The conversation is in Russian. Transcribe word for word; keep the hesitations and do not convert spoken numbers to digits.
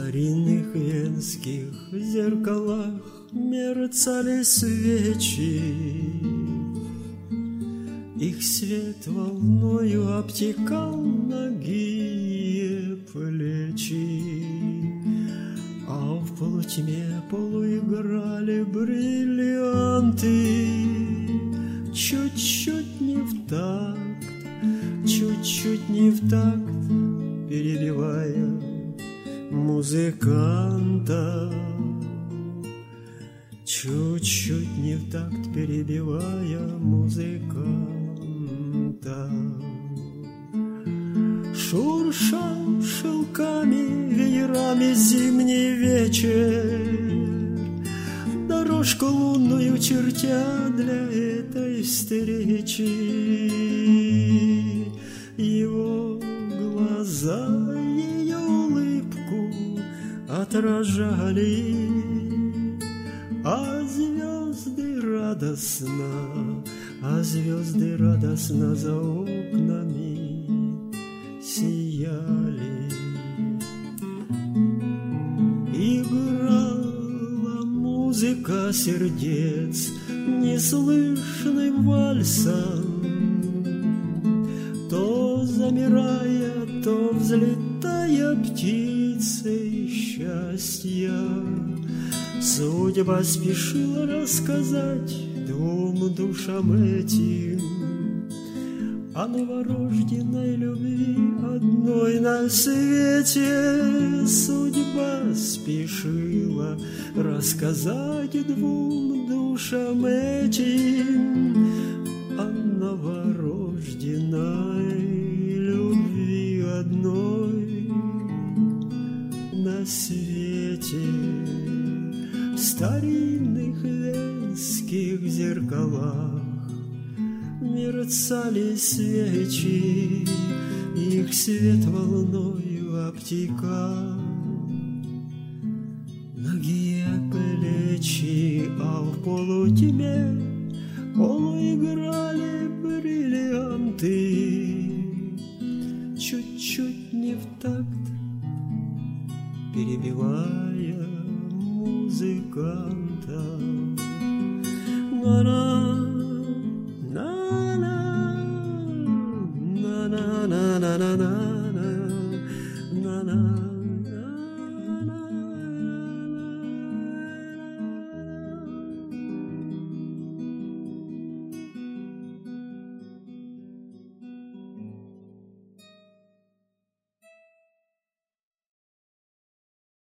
старинных венских зеркалах мерцали свечи, их свет волною обтекал ноги плечи, а в полутьме полуиграли бриллианты, чуть-чуть не в такт, чуть-чуть не в такт, перебивая музыканта, чуть-чуть не в такт, перебивая музыканта. Шурша шелками, веерами зимний вечер, дорожку лунную чертя для этой встречи. Его глаза ее улыбку отражали, а звезды радостно, а звезды радостно за окнами сияли. Играла музыка сердец неслышным вальсом, то замирая, то взлетая птицей счастья. Судьба спешила рассказать двум душам этим о новорожденной любви одной на свете. Судьба спешила рассказать двум душам этим о новорожденной любви одной на свете. В старинных венских зеркалах мерцали свечи, их свет волною обтекал ноги плечи, а в полутьме полуиграли бриллианты, чуть-чуть не в такт, перебивая музыканта. На-на, на-на, на-на-на-на-на.